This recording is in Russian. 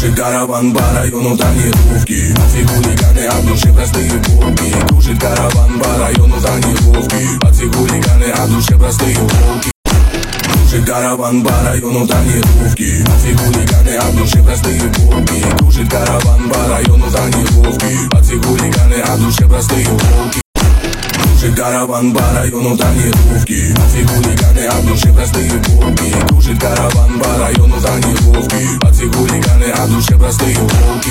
Кружит караван по району тонировки. Пацаны хулиганы, а в душе простые волки. Кружит караван по району тонировки. Пацаны хулиганы, а в душе простые волки. Кружит караван по району тонировки. Пацаны хулиганы, а в душе простые волки. Кружит караван по району тонировки. Пацаны хулиганы, а в душе простые волки. Кружит караван по району тонировки. Пацаны хулиганы, а в душе простые волки. Кружит караван по району тонировки. Пацаны хулиганы, а в душе простые волки.